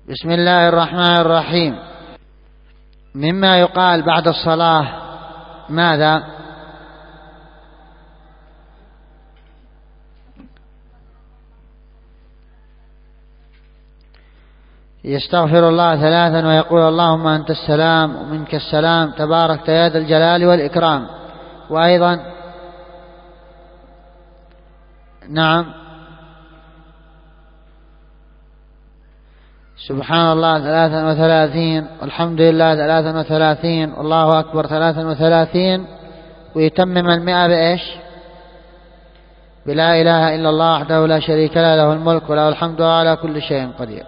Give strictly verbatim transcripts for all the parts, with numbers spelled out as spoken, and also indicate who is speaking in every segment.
Speaker 1: بسم الله الرحمن الرحيم. مما يقال بعد الصلاة ماذا؟ يستغفر الله ثلاثا ويقول اللهم أنت السلام ومنك السلام تبارك يا ذا الجلال والإكرام. وأيضا نعم سبحان الله ثلاثا وثلاثين والحمد لله ثلاثا وثلاثين والله أكبر ثلاثا وثلاثين. ويتمم المئة بإيش؟ بلا إله إلا الله وحده لا شريك له له الملك وله الحمد على كل شيء قدير.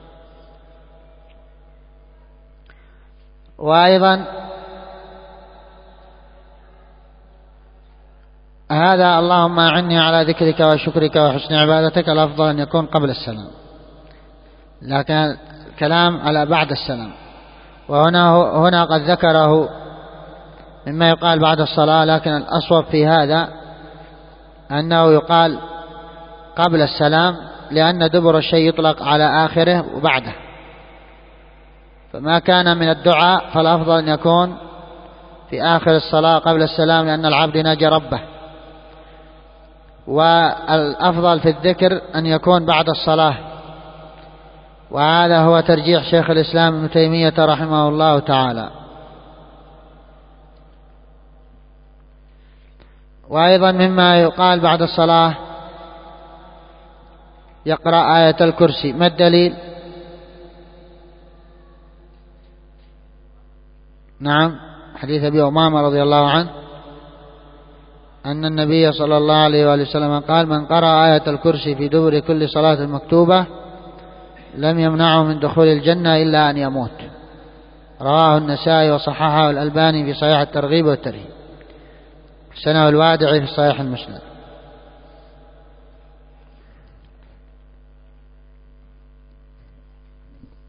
Speaker 1: وأيضا هذا اللهم أعني على ذكرك وشكرك وحسن عبادتك الأفضل أن يكون قبل السلام، لكن الكلام على بعد السلام. وهنا هنا قد ذكره مما يقال بعد الصلاة، لكن الأصوب في هذا أنه يقال قبل السلام، لأن دبر الشيء يطلق على آخره وبعده، فما كان من الدعاء فالأفضل أن يكون في آخر الصلاة قبل السلام، لأن العبد ناجى ربه. والأفضل في الذكر أن يكون بعد الصلاة، وهذا هو ترجيح شيخ الإسلام ابن تيمية رحمه الله تعالى. وأيضا مما يقال بعد الصلاة يقرأ آية الكرسي. ما الدليل؟ نعم حديث أبي أمامة رضي الله عنه أن النبي صلى الله عليه وآله وسلم قال من قرأ آية الكرسي في دبر كل صلاة مكتوبة لم يمنعه من دخول الجنة إلا أن يموت. رواه النسائي وصححه الألباني في صحيح الترغيب والترهيب، حسنه الوادعي في صحيح المسند.